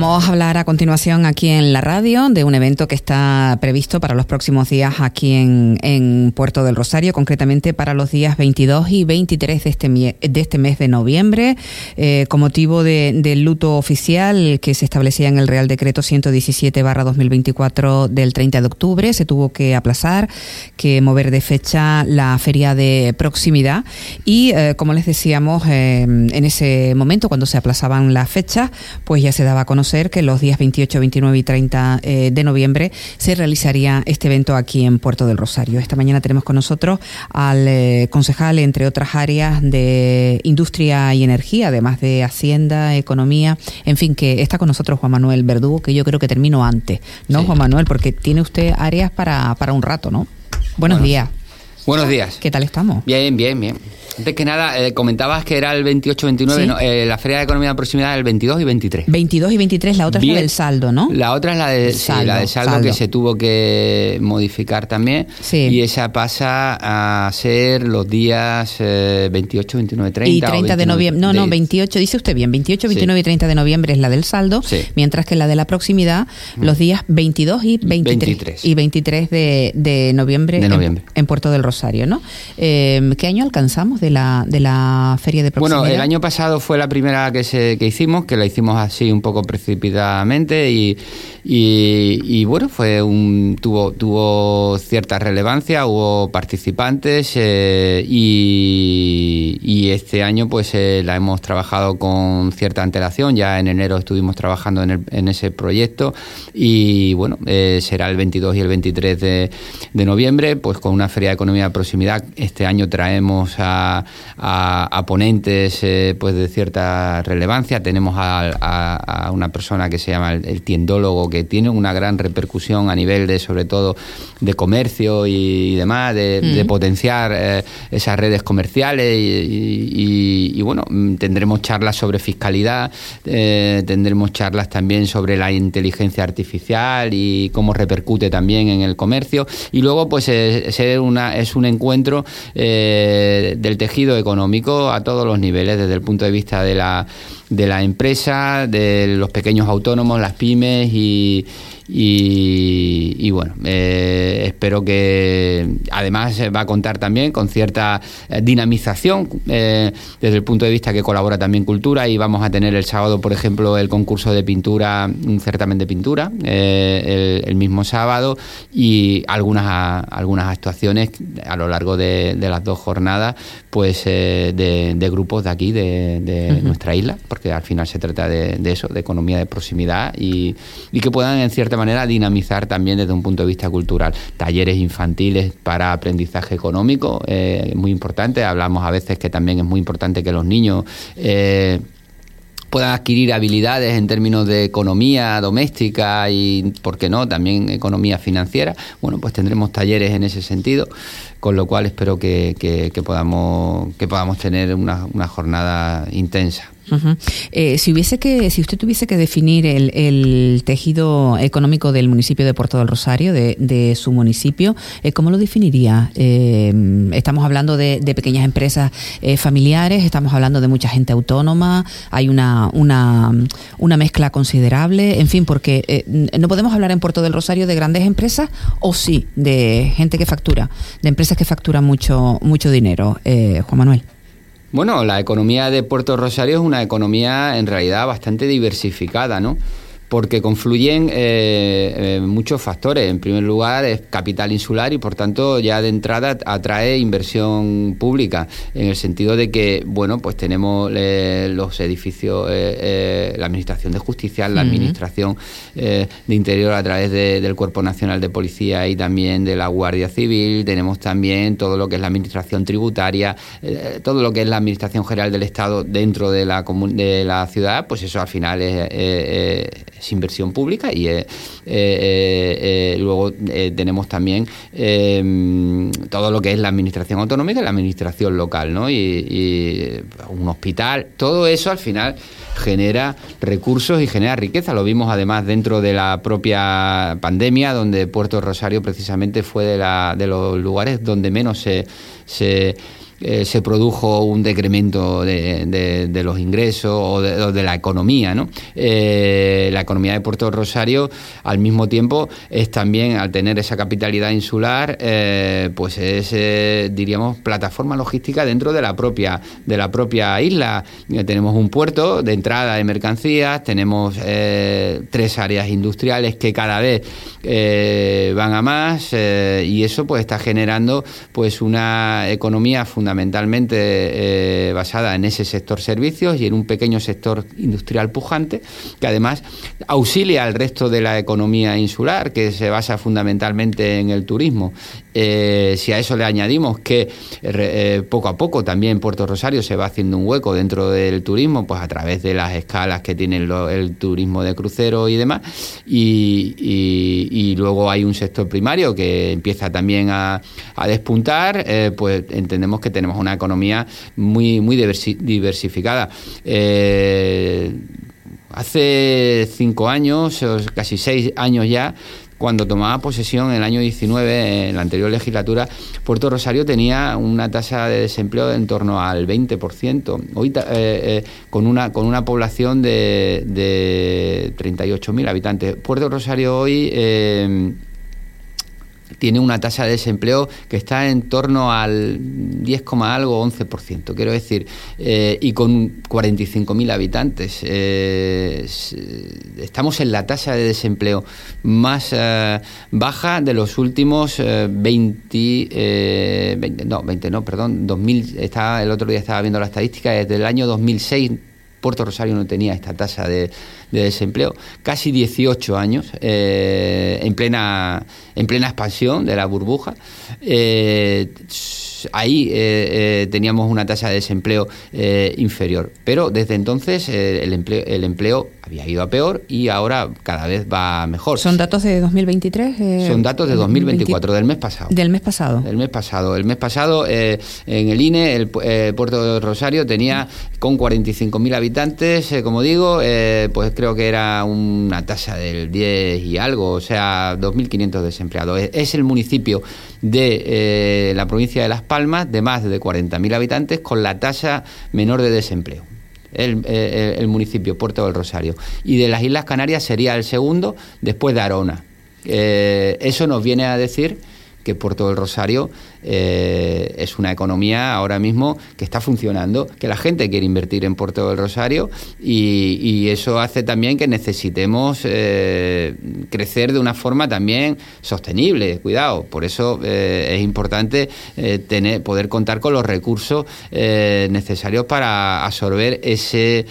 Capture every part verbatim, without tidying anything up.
Vamos a hablar a continuación aquí en la radio de un evento que está previsto para los próximos días aquí en, en Puerto del Rosario, concretamente para los días veintidós y veintitrés de este, de este mes de noviembre, eh, con motivo de, del luto oficial que se establecía en el Real Decreto ciento diecisiete barra dos mil veinticuatro del treinta de octubre. Se tuvo que aplazar, que mover de fecha la feria de proximidad y, eh, como les decíamos, eh, en ese momento, cuando se aplazaban las fechas, pues ya se daba a conocer que los días veintiocho, veintinueve y treinta eh, de noviembre se realizaría este evento aquí en Puerto del Rosario. Esta mañana tenemos con nosotros al eh, concejal, entre otras áreas, de Industria y Energía, además de Hacienda, Economía, en fin, que está con nosotros Juan Manuel Verdugo, que yo creo que termino antes, ¿no, sí. Juan Manuel? Porque tiene usted áreas para, para un rato, ¿no? Buenos bueno, días. Buenos días. ¿Qué tal estamos? Bien, bien, bien. Antes que nada, eh, comentabas que era el veintiocho veintinueve, ¿sí? no, eh, la Feria de Economía de Proximidad el veintidós y veintitrés. veintidós y veintitrés, la otra bien. Es la del saldo, ¿no? La otra es la de saldo, sí, la de saldo, saldo que se tuvo que modificar también, sí. Y esa pasa a ser los días eh, veintiocho, veintinueve, treinta. Y treinta de noviembre, no, de... no, veintiocho, dice usted bien, veintiocho, veintinueve sí. y treinta de noviembre es la del saldo, sí. Mientras que la de la proximidad, mm. los días veintidós y veintitrés. veintitrés. Y veintitrés de, de noviembre, de noviembre. En, en Puerto del Rosario, ¿no? Eh, ¿Qué año alcanzamos de la de la feria de proximidad? Bueno, el año pasado fue la primera que se que hicimos, que la hicimos así un poco precipitadamente y, y, y bueno, fue un tuvo tuvo cierta relevancia, hubo participantes eh, y, y este año pues eh, la hemos trabajado con cierta antelación. Ya en enero estuvimos trabajando en, el, en ese proyecto y bueno, eh, será el veintidós y el veintitrés de, de noviembre, pues con una feria de economía de proximidad. Este año traemos a A, a ponentes eh, pues de cierta relevancia. Tenemos a, a, a una persona que se llama el, el tiendólogo, que tiene una gran repercusión a nivel de, sobre todo, de comercio y, y demás, de, mm. de potenciar eh, esas redes comerciales y, y, y bueno, tendremos charlas sobre fiscalidad, eh, tendremos charlas también sobre la inteligencia artificial y cómo repercute también en el comercio, y luego pues es, es, una, es un encuentro eh, del tejido económico a todos los niveles, desde el punto de vista de la de la empresa, de los pequeños autónomos, las pymes y y, y bueno, eh, espero que además va a contar también con cierta dinamización eh, desde el punto de vista que colabora también Cultura, y vamos a tener el sábado, por ejemplo, el concurso de pintura, un certamen de pintura eh, el, el mismo sábado, y algunas algunas actuaciones a lo largo de, de las dos jornadas, pues eh, de, de grupos de aquí, de, de uh-huh. nuestra isla, porque al final se trata de, de eso, de economía de proximidad, y, y que puedan en cierta manera dinamizar también desde un punto de vista cultural. Talleres infantiles para aprendizaje económico, eh, muy importante. Hablamos a veces que también es muy importante que los niños eh, puedan adquirir habilidades en términos de economía doméstica y, ¿por qué no?, también economía financiera. Bueno, pues tendremos talleres en ese sentido, con lo cual espero que, que, que podamos que podamos tener una, una jornada intensa. Uh-huh. Eh, si hubiese que, si usted tuviese que definir el, el tejido económico del municipio de Puerto del Rosario, de, de su municipio, eh, ¿cómo lo definiría? Eh, estamos hablando de, de pequeñas empresas eh, familiares, estamos hablando de mucha gente autónoma, hay una, una, una mezcla considerable, en fin, porque eh, no podemos hablar en Puerto del Rosario de grandes empresas, o sí, de gente que factura, de empresas que facturan mucho, mucho dinero. Eh, Juan Manuel. Bueno, la economía de Puerto Rosario es una economía en realidad bastante diversificada, ¿no? Porque confluyen eh, eh, muchos factores. En primer lugar, es capital insular y, por tanto, ya de entrada atrae inversión pública, en el sentido de que, bueno, pues tenemos eh, los edificios, eh, eh, la Administración de Justicia, la Administración eh, de Interior a través de, del Cuerpo Nacional de Policía y también de la Guardia Civil. Tenemos también todo lo que es la Administración Tributaria, eh, todo lo que es la Administración General del Estado dentro de la, de la ciudad. Pues eso al final es... Eh, eh, es inversión pública, y eh, eh, eh, luego eh, tenemos también eh, todo lo que es la administración autonómica y la administración local, ¿no? Y, y un hospital, todo eso al final genera recursos y genera riqueza. Lo vimos además dentro de la propia pandemia, donde Puerto Rosario precisamente fue de, la, de los lugares donde menos se... se eh, se produjo un decremento de, de, de los ingresos o de, o de la economía, ¿no? Eh, la economía de Puerto del Rosario, al mismo tiempo, es también, al tener esa capitalidad insular, eh, pues es, eh, diríamos, plataforma logística dentro de la propia, de la propia isla. Eh, tenemos un puerto de entrada de mercancías, tenemos eh, tres áreas industriales que cada vez eh, van a más, eh, y eso pues está generando pues una economía fundamentalmente eh, basada en ese sector servicios y en un pequeño sector industrial pujante, que además auxilia al resto de la economía insular, que se basa fundamentalmente en el turismo. Eh, si a eso le añadimos que eh, poco a poco también Puerto Rosario se va haciendo un hueco dentro del turismo, pues a través de las escalas que tiene el, el turismo de crucero y demás, y, y, y luego hay un sector primario que empieza también a, a despuntar, eh, pues entendemos que tenemos una economía muy, muy diversi- diversificada. Eh, hace cinco años, casi seis años ya, cuando tomaba posesión en el año diecinueve, en la anterior legislatura, Puerto Rosario tenía una tasa de desempleo de en torno al veinte por ciento. Hoy, eh, eh, con una con una población de, de treinta y ocho mil habitantes. Puerto Rosario hoy eh, tiene una tasa de desempleo que está en torno al diez, algo, once por ciento, quiero decir, eh, y con cuarenta y cinco mil habitantes. Eh, estamos en la tasa de desempleo más eh, baja de los últimos eh, veinte, eh, veinte, no, veinte no, perdón, dos mil, estaba, el otro día estaba viendo la estadística, desde el año dos mil seis Puerto Rosario no tenía esta tasa de, de desempleo. Casi dieciocho años, eh, en plena en plena expansión de la burbuja. Eh, ahí eh, eh, teníamos una tasa de desempleo eh, inferior. Pero desde entonces eh, el empleo, el empleo había ido a peor y ahora cada vez va mejor. ¿Son datos de dos mil veintitrés? Eh, Son datos de dos mil veinticuatro, del mes pasado. Del mes pasado. Del mes pasado. El mes pasado eh, en el I N E, el eh, Puerto de Rosario tenía con cuarenta y cinco mil habitantes, eh, como digo, eh, pues creo que era una tasa del diez y algo, o sea, dos mil quinientos desempleados. Es, es el municipio de eh, la provincia de Las Palmas de más de cuarenta mil habitantes con la tasa menor de desempleo. El, el, el municipio Puerto del Rosario. Y de las Islas Canarias sería el segundo, después de Arona. Eh, eso nos viene a decir que Puerto del Rosario eh, es una economía ahora mismo que está funcionando, que la gente quiere invertir en Puerto del Rosario y, y eso hace también que necesitemos eh, crecer de una forma también sostenible. Cuidado, por eso eh, es importante eh, tener, poder contar con los recursos eh, necesarios para absorber ese,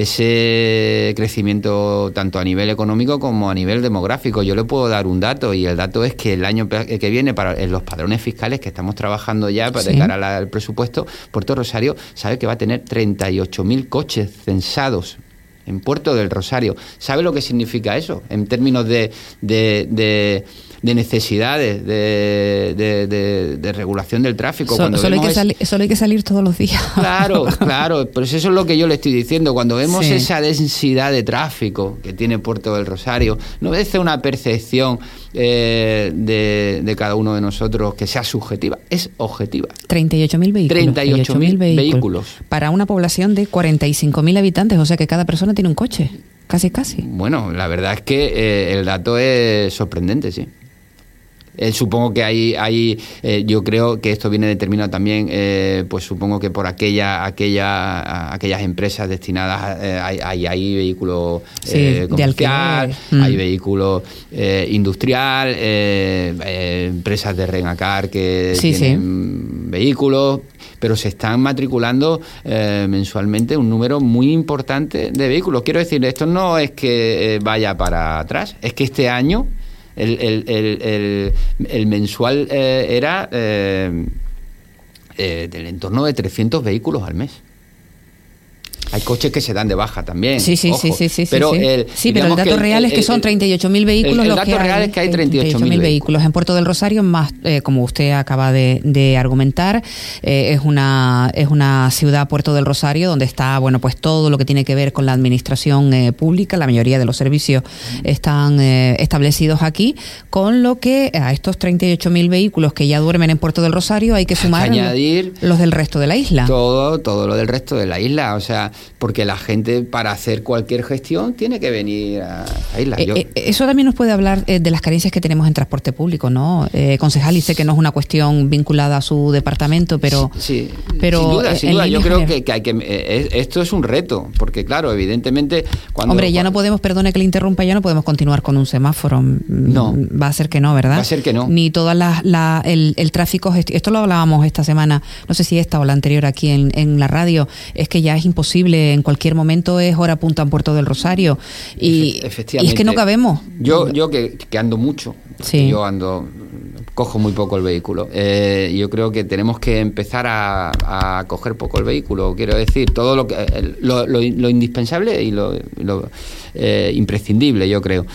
ese crecimiento tanto a nivel económico como a nivel demográfico. Yo le puedo dar un dato y el dato es que el año que viene, para en los padrones fiscales que estamos trabajando ya para, sí, de cara al presupuesto, Puerto Rosario sabe que va a tener treinta y ocho mil coches censados en Puerto del Rosario. ¿Sabe lo que significa eso en términos de, de, de, de necesidades, de, de, de, de regulación del tráfico? So, Cuando solo, hay que es... sali- solo hay que salir todos los días. Claro, claro, pero eso es lo que yo le estoy diciendo. Cuando vemos sí. esa densidad de tráfico que tiene Puerto del Rosario, no es una percepción eh, de, de cada uno de nosotros que sea subjetiva, es objetiva. treinta y ocho mil vehículos. treinta y ocho mil vehículos. Para una población de cuarenta y cinco mil habitantes, o sea que cada persona tiene un coche, casi casi. Bueno, la verdad es que eh, el dato es sorprendente, sí. Eh, supongo que hay, hay eh, yo creo que esto viene determinado también, eh, pues supongo que por aquella, aquella, a, aquellas empresas destinadas, eh, hay, hay, hay vehículo eh, sí, comercial, mm. hay vehículo eh, industrial, eh, eh, empresas de Renacar que sí, tienen sí. vehículos, pero se están matriculando eh, mensualmente un número muy importante de vehículos. Quiero decir, esto no es que eh, vaya para atrás, es que este año El, el, el, el, el mensual eh, era eh, eh, del entorno de trescientos vehículos al mes. Hay coches que se dan de baja también. Sí, sí, ojo. sí, sí, sí. Pero sí, el, sí pero el dato real el, es que son treinta y ocho mil vehículos. El, el los dato que real hay, es que hay treinta y ocho mil vehículos. vehículos En Puerto del Rosario, más eh, como usted acaba de, de argumentar, eh, es una es una ciudad, Puerto del Rosario, donde está, bueno, pues todo lo que tiene que ver con la administración eh, pública. La mayoría de los servicios están eh, establecidos aquí, con lo que a estos treinta y ocho mil vehículos que ya duermen en Puerto del Rosario hay que sumar hay que añadir los del resto de la isla. Todo, todo lo del resto de la isla, o sea, porque la gente para hacer cualquier gestión tiene que venir a la isla. Eh, Yo, eh, eso también nos puede hablar eh, de las carencias que tenemos en transporte público, ¿no? Eh, concejal, y sé que no es una cuestión vinculada a su departamento, pero... Sí, pero sin duda, sin duda. Yo creo general... que, que hay que... Eh, esto es un reto, porque claro, evidentemente... cuando Hombre, ya no podemos, perdone que le interrumpa, ya no podemos continuar con un semáforo. No. Va a ser que no, ¿verdad? Va a ser que no. Ni todas las... La, el, el tráfico... Esto lo hablábamos esta semana, no sé si esta o la anterior aquí en, en la radio, es que ya es imposible, en cualquier momento es hora punta en Puerto del Rosario. Y, y es que no cabemos. Yo, yo que, que ando mucho, sí. yo ando... cojo muy poco el vehículo. Eh, yo creo que tenemos que empezar a, a coger poco el vehículo. Quiero decir, todo lo que lo, lo, lo indispensable y lo, lo eh, imprescindible, yo creo.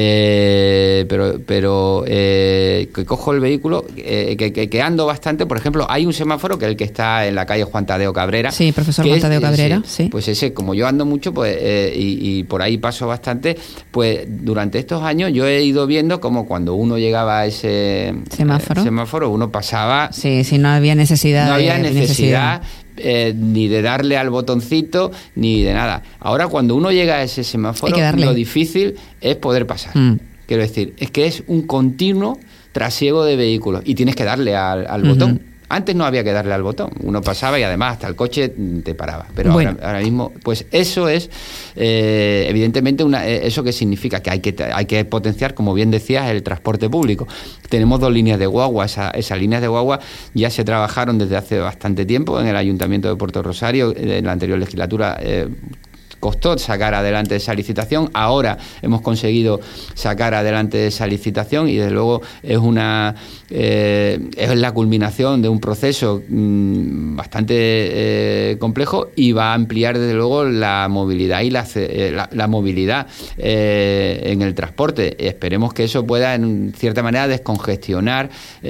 Eh, pero pero eh, que cojo el vehículo, eh, que, que, que ando bastante. Por ejemplo, hay un semáforo que es el que está en la calle Juan Tadeo Cabrera. Sí, profesor Juan Tadeo Cabrera. Sí, sí. Pues ese, como yo ando mucho, pues eh, y, y por ahí paso bastante, pues durante estos años yo he ido viendo como cuando uno llegaba a ese semáforo, eh, semáforo uno pasaba. Sí, sí, no había necesidad. No había de, necesidad, necesidad. Eh, ni de darle al botoncito, ni de nada. Ahora, cuando uno llega a ese semáforo, lo difícil es poder pasar. Mm. Quiero decir, es que es un continuo trasiego de vehículos y tienes que darle al, al uh-huh. botón. Antes no había que darle al botón, uno pasaba y además hasta el coche te paraba. Pero bueno. ahora, ahora mismo, pues eso es, eh, evidentemente, una, eso que significa que hay que hay que potenciar, como bien decías, el transporte público. Tenemos dos líneas de guagua, esa, esas líneas de guagua ya se trabajaron desde hace bastante tiempo en el Ayuntamiento de Puerto Rosario, en la anterior legislatura. Eh, costó sacar adelante esa licitación, ahora hemos conseguido sacar adelante esa licitación y desde luego es una eh, es la culminación de un proceso mmm, bastante eh, complejo y va a ampliar desde luego la movilidad y la, eh, la, la movilidad eh, en el transporte. Esperemos que eso pueda en cierta manera descongestionar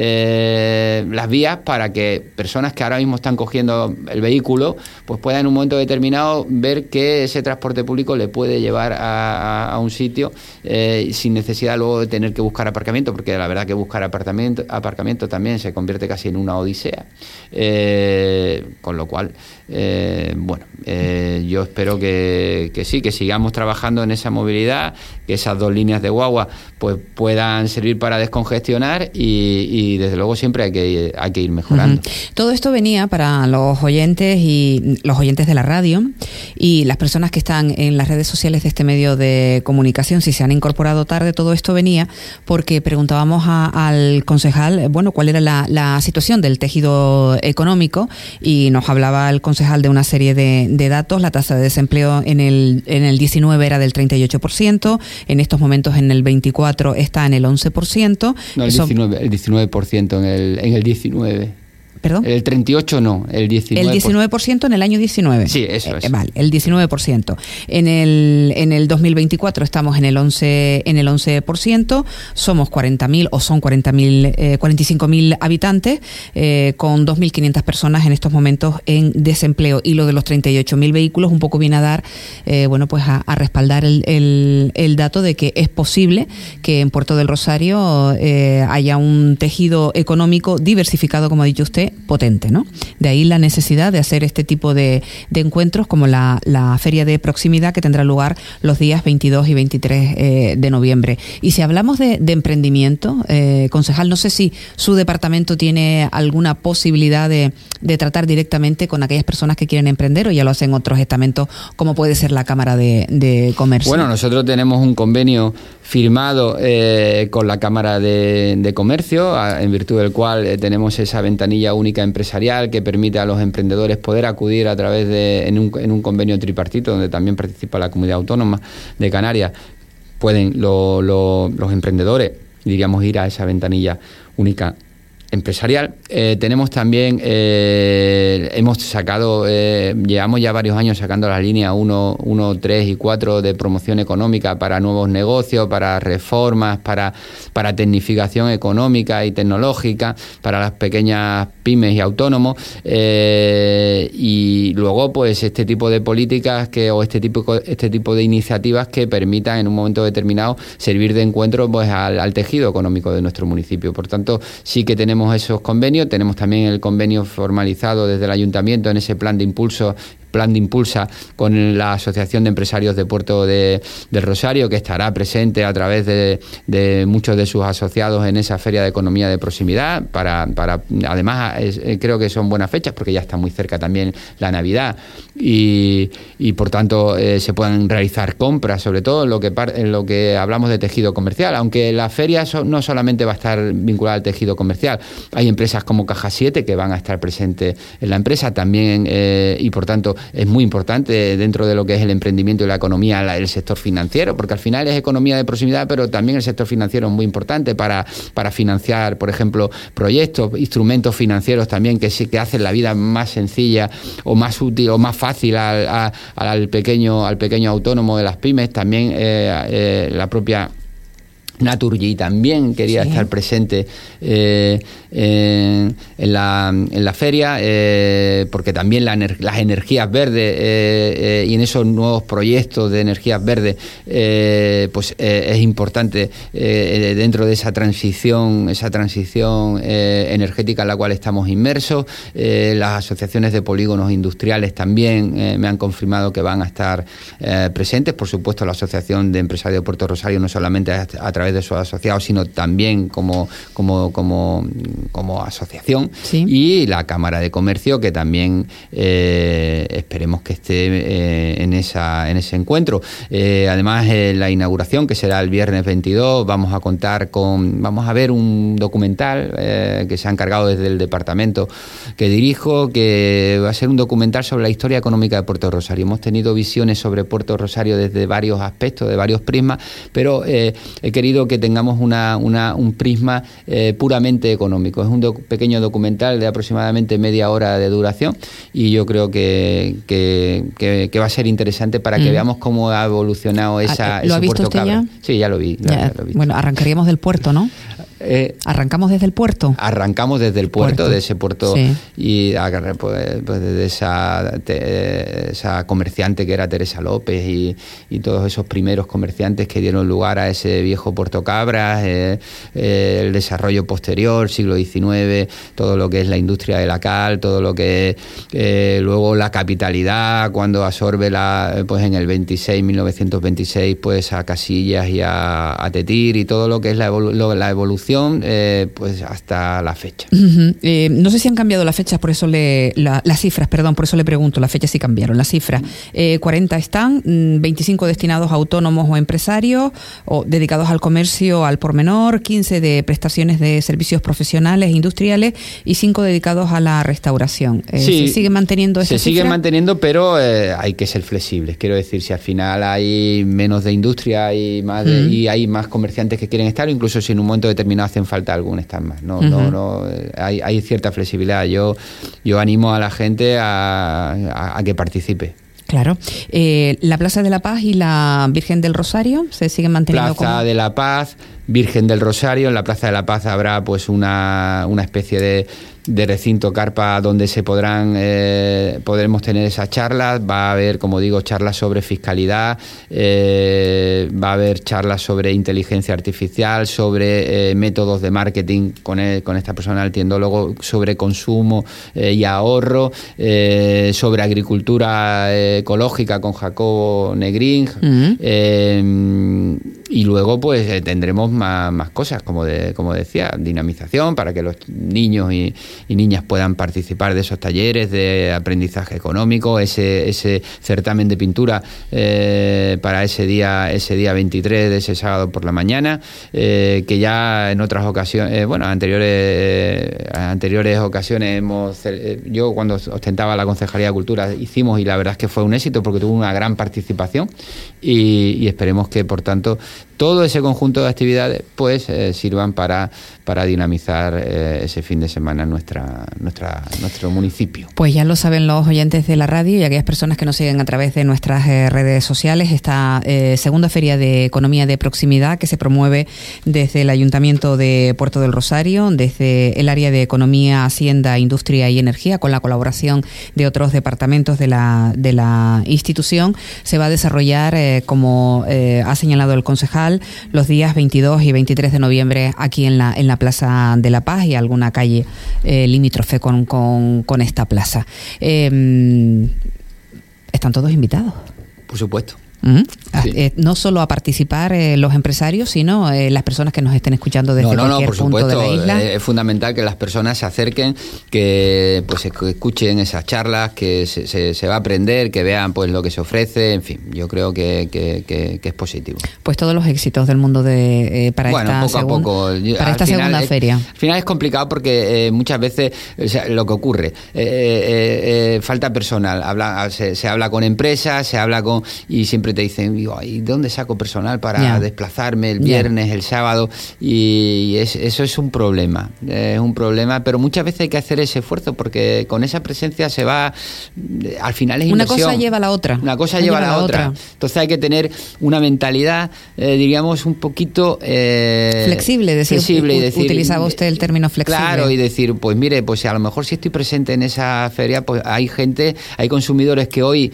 eh, las vías para que personas que ahora mismo están cogiendo el vehículo pues puedan en un momento determinado ver que ese transporte público le puede llevar a, a, a un sitio eh, sin necesidad luego de tener que buscar aparcamiento, porque la verdad que buscar aparcamiento, aparcamiento también se convierte casi en una odisea. Eh, con lo cual, eh, bueno, eh, yo espero que, que sí, que sigamos trabajando en esa movilidad, que esas dos líneas de guagua pues puedan servir para descongestionar y, y desde luego siempre hay que, hay que ir mejorando. Uh-huh. Todo esto venía para los oyentes y los oyentes de la radio y las personas que están en las redes sociales de este medio de comunicación, si se han incorporado tarde. Todo esto venía porque preguntábamos a, al concejal, bueno, cuál era la, la situación del tejido económico y nos hablaba el concejal de una serie de, de datos. La tasa de desempleo en el, en el diecinueve era del treinta y ocho por ciento, en estos momentos en el veinticuatro está en el once por ciento. No, el Eso, diecinueve, el diecinueve por ciento en el, en el diecinueve. ¿Perdón? El treinta y ocho no, el diecinueve por ciento. El diecinueve por ciento en el año diecinueve. Sí, eso es. Eh, vale, el diecinueve por ciento. En el, en el dos mil veinticuatro estamos en el once, en el once por ciento. Somos cuarenta mil o son cuarenta mil, eh, cuarenta y cinco mil habitantes, eh, con dos mil quinientas personas en estos momentos en desempleo. Y lo de los treinta y ocho mil vehículos un poco viene a dar, eh, bueno, pues a, a respaldar el, el, el dato de que es posible que en Puerto del Rosario eh, haya un tejido económico diversificado, como ha dicho usted, potente, ¿no? De ahí la necesidad de hacer este tipo de, de encuentros como la, la feria de proximidad que tendrá lugar los días veintidós y veintitrés eh, de noviembre. Y si hablamos de, de emprendimiento, eh, concejal, no sé si su departamento tiene alguna posibilidad de, de tratar directamente con aquellas personas que quieren emprender o ya lo hacen otros estamentos, como puede ser la Cámara de, de Comercio. Bueno, nosotros tenemos un convenio firmado eh, con la Cámara de, de Comercio, a, en virtud del cual eh, tenemos esa ventanilla única empresarial que permite a los emprendedores poder acudir a través de, en un, en un convenio tripartito, donde también participa la Comunidad Autónoma de Canarias. Pueden lo, lo, los emprendedores, diríamos, ir a esa ventanilla única empresarial. Eh, tenemos también, eh, hemos sacado, eh, llevamos ya varios años sacando las líneas uno, tres y cuatro de promoción económica para nuevos negocios, para reformas, para, para tecnificación económica y tecnológica, para las pequeñas pymes y autónomos, eh, y luego pues este tipo de políticas que o este tipo este tipo de iniciativas que permitan en un momento determinado servir de encuentro pues al, al tejido económico de nuestro municipio. Por tanto, sí que tenemos esos convenios, tenemos también el convenio formalizado desde el ayuntamiento en ese plan de impulso plan de impulsa con la Asociación de Empresarios de Puerto de, del Rosario, que estará presente a través de, de muchos de sus asociados en esa Feria de Economía de Proximidad, para, para además es, creo que son buenas fechas porque ya está muy cerca también la Navidad y, y por tanto eh, se puedan realizar compras, sobre todo en lo que, en lo que hablamos de tejido comercial, aunque la feria so, no solamente va a estar vinculada al tejido comercial, hay empresas como Caja siete que van a estar presentes en la empresa también eh, y por tanto es muy importante dentro de lo que es el emprendimiento y la economía, la, el sector financiero, porque al final es economía de proximidad, pero también el sector financiero es muy importante para, para financiar, por ejemplo, proyectos, instrumentos financieros también que, que hacen la vida más sencilla o más útil o más fácil al, a, al, pequeño, al pequeño autónomo de las pymes. También eh, eh, la propia Naturgy también quería sí. estar presente eh, eh, en, la, en la feria, eh, porque también la, las energías verdes eh, eh, y en esos nuevos proyectos de energías verdes eh, pues eh, es importante eh, dentro de esa transición, esa transición eh, energética en la cual estamos inmersos. Eh, las asociaciones de polígonos industriales también eh, me han confirmado que van a estar eh, presentes. Por supuesto, la Asociación de Empresarios de Puerto Rosario, no solamente a, a través de sus asociados, sino también como, como, como, como asociación, sí. Y la Cámara de Comercio, que también eh, esperemos que esté eh, en, esa, en ese encuentro. Eh, además, eh, la inauguración, que será el viernes veintidós, vamos a contar con, vamos a ver un documental eh, que se ha encargado desde el departamento que dirijo, que va a ser un documental sobre la historia económica de Puerto Rosario. Hemos tenido visiones sobre Puerto Rosario desde varios aspectos, de varios prismas, pero eh, he querido que tengamos una, una, un prisma eh, puramente económico. Es un doc, pequeño documental de aproximadamente media hora de duración y yo creo que, que, que, que va a ser interesante para que mm. veamos cómo ha evolucionado esa, ¿Lo ese Puerto Cabra. Ya? Sí, ya lo vi. Ya, ya, ya lo vi. Bueno, arrancaríamos del puerto, ¿no? Eh, ¿Arrancamos desde el puerto? Arrancamos desde el puerto, puerto. de ese puerto sí. y pues, pues desde esa, te, esa comerciante que era Teresa López y, y todos esos primeros comerciantes que dieron lugar a ese viejo Puerto Cabras, eh, eh, el desarrollo posterior, siglo diecinueve, todo lo que es la industria de la cal, todo lo que eh, luego la capitalidad cuando absorbe la, pues en el veintiséis, mil novecientos veintiséis, pues a Casillas y a, a Tetir y todo lo que es la, evolu la evolución Eh, pues hasta la fecha. Uh-huh. eh, no sé si han cambiado las fechas, por eso le la, las cifras, perdón, por eso le pregunto, las fechas sí cambiaron, las cifras. Eh, cuarenta están, veinticinco destinados a autónomos o empresarios o dedicados al comercio al por menor, quince de prestaciones de servicios profesionales e industriales y cinco dedicados a la restauración. Eh, sí, ¿Se sigue manteniendo esa Se cifra? sigue manteniendo, pero eh, hay que ser flexibles. Quiero decir, si al final hay menos de industria y más de, uh-huh. y hay más comerciantes que quieren estar, incluso si en un momento determinado hacen falta algún stand más. No, uh-huh. no, no, hay, hay cierta flexibilidad. Yo, yo animo a la gente a, a, a que participe. Claro. Eh, ¿La Plaza de la Paz y la Virgen del Rosario se siguen manteniendo? Plaza como... de la Paz, Virgen del Rosario. En la Plaza de la Paz habrá pues una, una especie de, de recinto carpa donde se podrán eh, podremos tener esas charlas. Va a haber, como digo, charlas sobre fiscalidad, eh, va a haber charlas sobre inteligencia artificial, sobre eh, métodos de marketing con, el, con esta persona, el tiendólogo, sobre consumo eh, y ahorro, eh, sobre agricultura eh, ecológica con Jacobo Negrín. Uh-huh. eh, y luego pues eh, tendremos más, más cosas, como de, como decía, dinamización para que los niños y, y niñas puedan participar de esos talleres de aprendizaje económico, ese, ese certamen de pintura eh, para ese día, ese día veintitrés de ese sábado por la mañana, eh, que ya en otras ocasiones, eh, bueno, anteriores eh, anteriores ocasiones hemos, eh, yo cuando ostentaba la Concejalía de Cultura hicimos y la verdad es que fue un éxito porque tuvo una gran participación y, y esperemos que por tanto todo ese conjunto de actividades pues eh, sirvan para, para dinamizar eh, ese fin de semana en nuestra, nuestra, nuestro municipio. Pues ya lo saben los oyentes de la radio y aquellas personas que nos siguen a través de nuestras eh, redes sociales, esta eh, segunda Feria de Economía de Proximidad que se promueve desde el Ayuntamiento de Puerto del Rosario, desde el área de Economía, Hacienda, Industria y Energía, con la colaboración de otros departamentos de la, de la institución, se va a desarrollar, eh, como eh, ha señalado el concejal, los días veintidós y veintitrés de noviembre aquí en la, en la Plaza de la Paz y alguna calle eh, limítrofe con, con, con esta plaza. Eh, ¿Están todos invitados? Por supuesto. Uh-huh. Sí. Eh, no solo a participar eh, los empresarios, sino eh, las personas que nos estén escuchando desde no, no, cualquier no, por punto supuesto, de la isla. Eh, es fundamental que las personas se acerquen, que pues escuchen esas charlas, que se, se, se va a aprender, que vean pues lo que se ofrece, en fin, yo creo que, que, que, que es positivo. Pues todos los éxitos del mundo de eh, para bueno, esta, poco segun, a poco. para esta segunda es, feria. Al final es complicado porque eh, muchas veces o sea, lo que ocurre, eh, eh, eh, falta personal, habla, se, se habla con empresas, se habla con y siempre te dicen, digo, ¿y dónde saco personal para yeah. desplazarme el viernes, yeah. el sábado? Y es, eso es un problema, es un problema, pero muchas veces hay que hacer ese esfuerzo porque con esa presencia se va, al final es inversión. Una cosa lleva a la otra. Una cosa lleva a la, la otra. otra. Entonces hay que tener una mentalidad, eh, diríamos, un poquito eh, flexible, decir, flexible y decir, utilizaba usted el término flexible. Claro, y decir, pues mire, pues a lo mejor si estoy presente en esa feria, pues hay gente, hay consumidores que hoy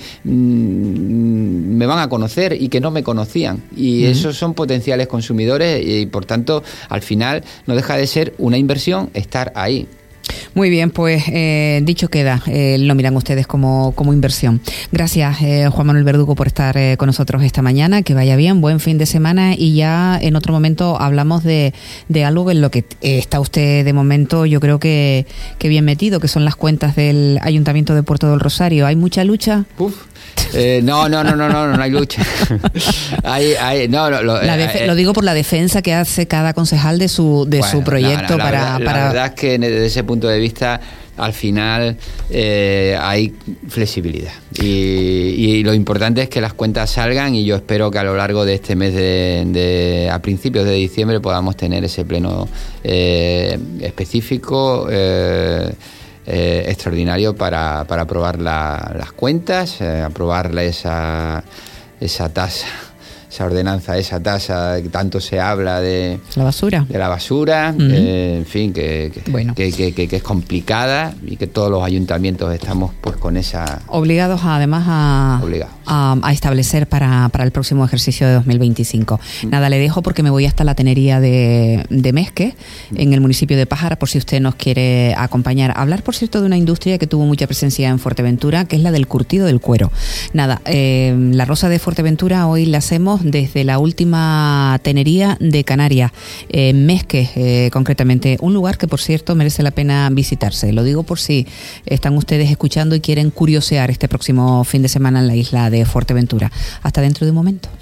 mmm, me van a conocer y que no me conocían, y uh-huh. esos son potenciales consumidores y, y por tanto al final no deja de ser una inversión estar ahí. Muy bien, pues eh, dicho queda, eh, lo miran ustedes como, como inversión. Gracias, eh, Juan Manuel Verdugo, por estar eh, con nosotros esta mañana. Que vaya bien, buen fin de semana, y ya en otro momento hablamos de, de algo en lo que está usted de momento, yo creo que, que bien metido, que son las cuentas del Ayuntamiento de Puerto del Rosario. ¿Hay mucha lucha? Uf. Eh, no, no, no, no, no, no hay lucha. hay, hay, no, no, lo, la defe- eh, lo digo por la defensa que hace cada concejal de su de bueno, su proyecto. No, no, la para, verdad, para... La verdad es que desde ese punto de vista al final eh, hay flexibilidad y, y lo importante es que las cuentas salgan, y yo espero que a lo largo de este mes de, de a principios de diciembre podamos tener ese pleno eh, específico eh, Eh, extraordinario para, para aprobar la, las cuentas, eh, aprobar esa, esa tasa, esa ordenanza, esa tasa que tanto se habla de la basura, de la basura, uh-huh. eh, en fin, que, que, bueno. que, que, que, que es complicada y que todos los ayuntamientos estamos pues con esa... Obligados además a, Obligados. a, a establecer para, para el próximo ejercicio de dos mil veinticinco. Uh-huh. Nada, le dejo porque me voy hasta la tenería de, de Mesque, uh-huh. en el municipio de Pájara, por si usted nos quiere acompañar. Hablar, por cierto, de una industria que tuvo mucha presencia en Fuerteventura, que es la del curtido del cuero. Nada, eh, la Rosa de Fuerteventura hoy la hacemos desde la última tenería de Canarias, eh, Mesque, eh, concretamente, un lugar que, por cierto, merece la pena visitarse. Lo digo por si están ustedes escuchando y quieren curiosear este próximo fin de semana en la isla de Fuerteventura. Hasta dentro de un momento.